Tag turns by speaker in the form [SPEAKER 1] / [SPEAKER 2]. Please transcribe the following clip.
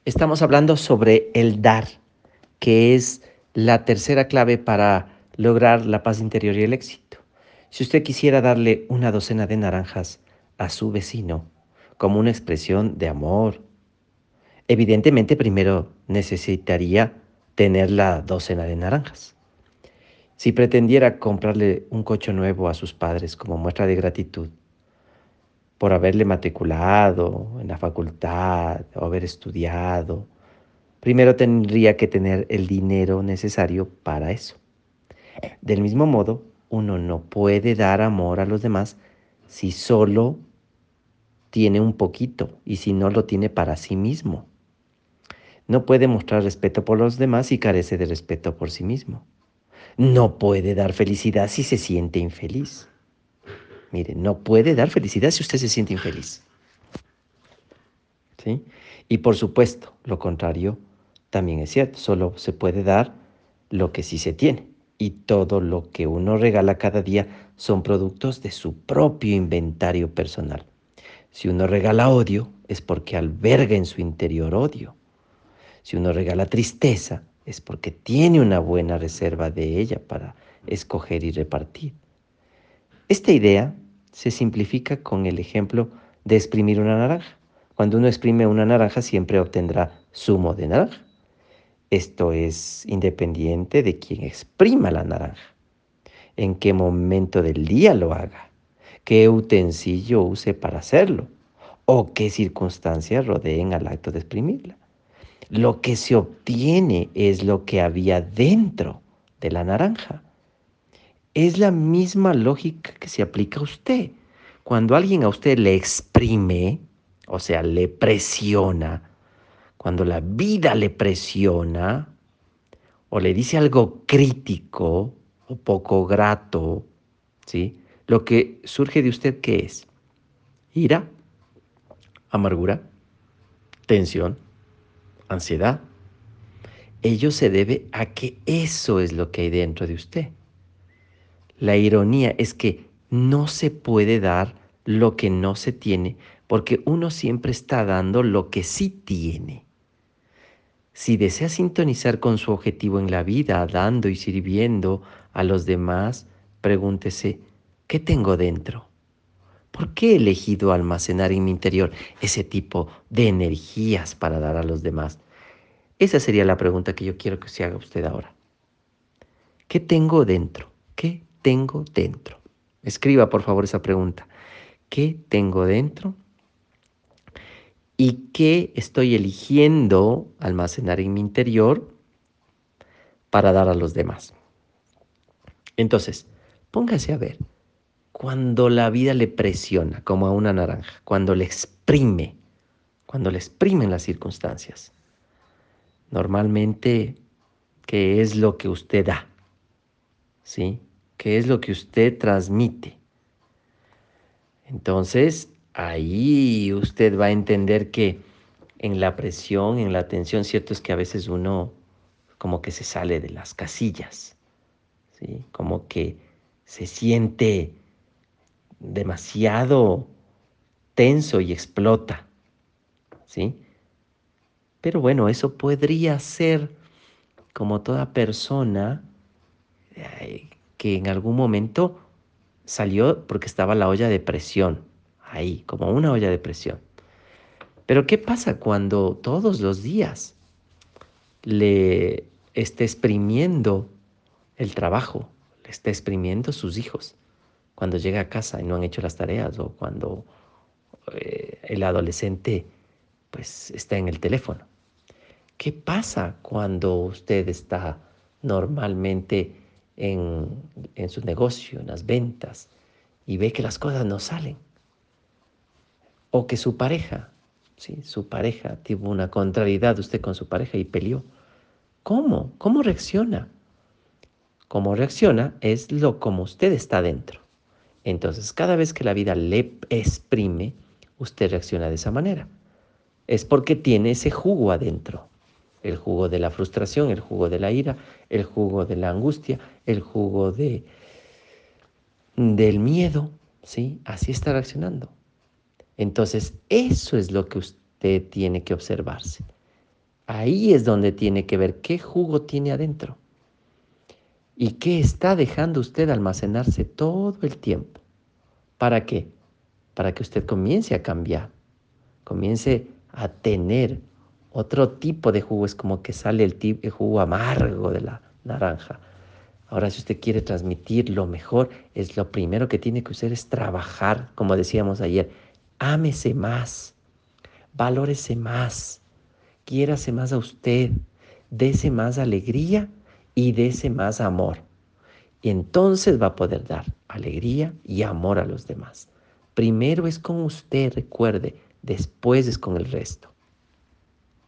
[SPEAKER 1] Estamos hablando sobre el dar, que es la tercera clave para lograr la paz interior y el éxito. Si usted quisiera darle una docena de naranjas a su vecino como una expresión de amor, evidentemente primero necesitaría tener la docena de naranjas. Si pretendiera comprarle un coche nuevo a sus padres como muestra de gratitud por haberle matriculado en la facultad o haber estudiado, primero tendría que tener el dinero necesario para eso. Del mismo modo, uno no puede dar amor a los demás si solo tiene un poquito y si no lo tiene para sí mismo. No puede mostrar respeto por los demás si carece de respeto por sí mismo. No puede dar felicidad si se siente infeliz. Mire, no puede dar felicidad si usted se siente infeliz. ¿Sí? Y por supuesto, lo contrario también es cierto. Solo se puede dar lo que sí se tiene. Y todo lo que uno regala cada día son productos de su propio inventario personal. Si uno regala odio, es porque alberga en su interior odio. Si uno regala tristeza, es porque tiene una buena reserva de ella para escoger y repartir. Esta idea se simplifica con el ejemplo de exprimir una naranja. Cuando uno exprime una naranja siempre obtendrá zumo de naranja. Esto es independiente de quien exprima la naranja, en qué momento del día lo haga, qué utensilio use para hacerlo o qué circunstancias rodeen al acto de exprimirla. Lo que se obtiene es lo que había dentro de la naranja. Es la misma lógica que se aplica a usted. Cuando alguien a usted le exprime, o sea, le presiona, cuando la vida le presiona o le dice algo crítico o poco grato, ¿sí? Lo que surge de usted, ¿qué es? Ira, amargura, tensión, ansiedad. Ello se debe a que eso es lo que hay dentro de usted. La ironía es que no se puede dar lo que no se tiene, porque uno siempre está dando lo que sí tiene. Si desea sintonizar con su objetivo en la vida, dando y sirviendo a los demás, pregúntese, ¿qué tengo dentro? ¿Por qué he elegido almacenar en mi interior ese tipo de energías para dar a los demás? Esa sería la pregunta que yo quiero que se haga usted ahora. ¿Qué tengo dentro? ¿Qué tengo dentro? Escriba por favor esa pregunta. ¿Qué tengo dentro? ¿Y qué estoy eligiendo almacenar en mi interior para dar a los demás? Entonces, póngase a ver, cuando la vida le presiona como a una naranja, cuando le exprimen las circunstancias, normalmente, ¿qué es lo que usted da? ¿Sí? ¿Qué es lo que usted transmite? Entonces, ahí usted va a entender que en la presión, en la tensión, cierto es que a veces uno como que se sale de las casillas, ¿sí? Como que se siente demasiado tenso y explota, ¿sí? Pero bueno, eso podría ser como toda persona que en algún momento salió porque estaba la olla de presión, ahí, como una olla de presión. Pero ¿qué pasa cuando todos los días le está exprimiendo el trabajo, le está exprimiendo sus hijos? Cuando llega a casa y no han hecho las tareas o cuando el adolescente pues está en el teléfono. ¿Qué pasa cuando usted está normalmente en su negocio, en las ventas, y ve que las cosas no salen? O que su pareja, ¿sí? Su pareja tuvo una contrariedad usted con su pareja y peleó. ¿Cómo? ¿Cómo reacciona? Cómo reacciona es lo como usted está dentro. Entonces, cada vez que la vida le exprime, usted reacciona de esa manera. Es porque tiene ese jugo adentro. El jugo de la frustración, el jugo de la ira, el jugo de la angustia, el jugo del miedo, ¿sí? Así está reaccionando. Entonces, eso es lo que usted tiene que observarse. Ahí es donde tiene que ver qué jugo tiene adentro y qué está dejando usted almacenarse todo el tiempo. ¿Para qué? Para que usted comience a cambiar, comience a tener otro tipo de jugo. Es como que sale el jugo amargo de la naranja. Ahora, si usted quiere transmitir lo mejor, es lo primero que tiene que hacer es trabajar, como decíamos ayer. Ámese más, valórese más, quiérase más a usted, dese más alegría y dese más amor. Y entonces va a poder dar alegría y amor a los demás. Primero es con usted, recuerde, después es con el resto.